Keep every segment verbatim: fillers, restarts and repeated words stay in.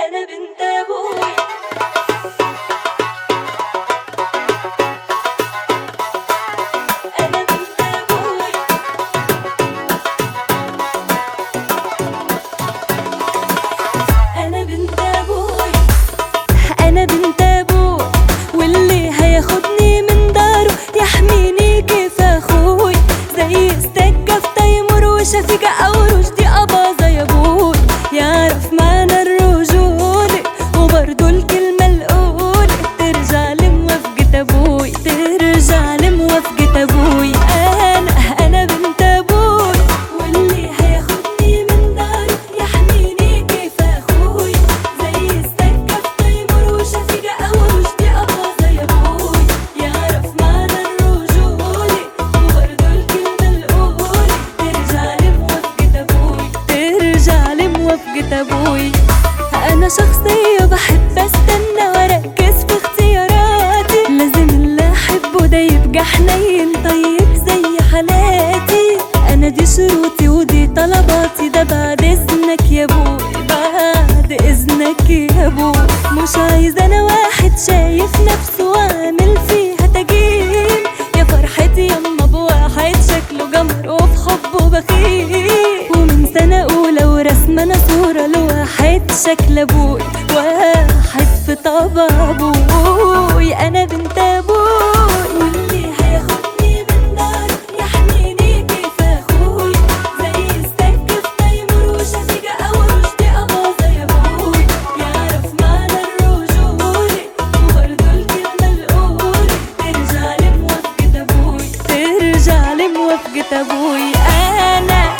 أنا بنت أبوي. أنا بنت أبوي. أنا بنت أبوي. أنا بنت أبوي، واللي هياخدني من داره يحميني كيف أخوي، زي استكة في تيمور وشفيقة أو رشدي أباظة يا أبوي. يعرف معنى الرجولة وبرضو الكلمة الأولى، ترجع لموافقة أبوي، ترجع لموافقة أبوي. أنا أنا بنت أبوي، واللي هياخدني من داره يحميني كيف أخوي، زي استكة في تيمور وشفيقة أو رشدي أباظة يا أبوي. يعرف معنى الرجولة وبرضو الكلمة الأولى، ترجع لموافقة أبوي، ترجع لموافقة أبوي. أنا شخصية بحب استنى واركز في اختياراتي، لازم اللي أحبه ده يبقى حنين طيب زي حالاتي. أنا دي شروطي ودي طلباتي، ده بعد إذنك يا أبوي، بعد إذنك يا أبوي. مش عايزة أنا واحد شايف نفسه وعامل فيها تجيل، يا فرحتي يما بواحد شكله جمر وفي حبه بخيل. ومن سنة أولى ورسمة أنا صورة لواحد شكل أبوي، واحد في طبع أبوي. أنا بنت أبوي، واللي هياخدني من داره يحميني كيف أخوي، زي استكة في تيمور وشفيقة أو رشدي أباظة يا أبوي. يعرف معنى الرجولة وبرضو الكلمة الأولى، ترجع لموافقة أبوي، ترجع لموافقة أبوي. أنا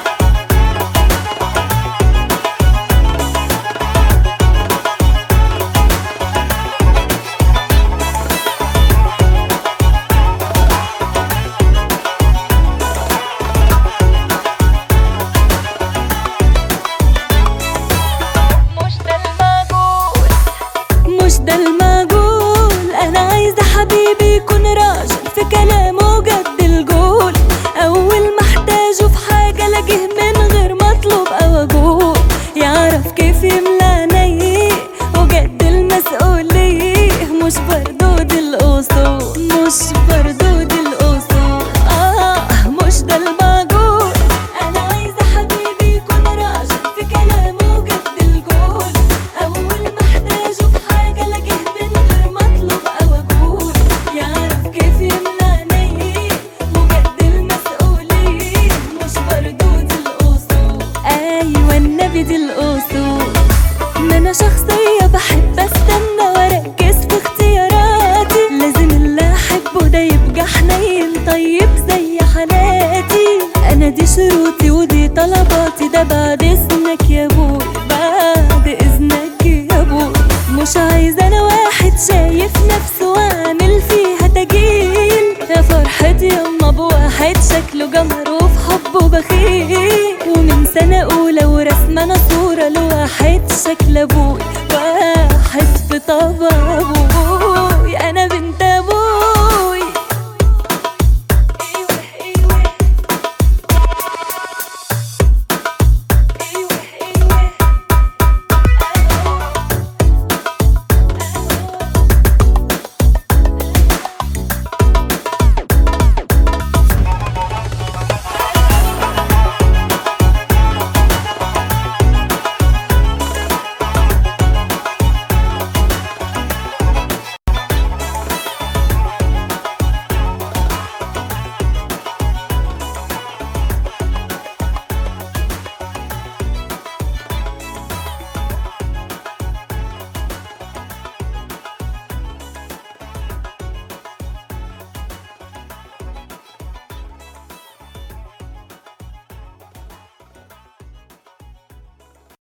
مش ده المعقول، أنا عايزة حبيبي يكون راجل في كلامه جد الجول، أول ما احتاجه في حاجة لاقيه من غير ما أطلب أو أقول. يعرف كيف يملى عينيه وجد المسؤولية، مش بردود الأصول، مش بردود الأصول. آه مش ده المعقول، أنا عايزة حبيبي يكون راجل في كلامه جد الجول، أول ما احتاجه في حاجة لاقيه من غير ما أطلب أو أقول. يعرف كيف يملى عينيه وجد المسؤولية، مش بردود الأصول. أيوة النبي دي الأصول. ما أنا شخصية بحب استنى واركز في اختياراتي، لازم اللي أحبه ده يبقى حنين طيب زي حالاتي. أنا دي شروطي ودي طلباتي، ده بعد إذنك يا أبوي، بعد إذنك يا أبوي. مش عايزة أنا واحد شايف نفسه وعامل فيها تجيل، يا فرحتي يما بواحد شكله جمر وفي حبه بخيل. ومن سنة أولى ورسمة أنا صورة لواحد شكل أبوي، واحد في طبع أبوي.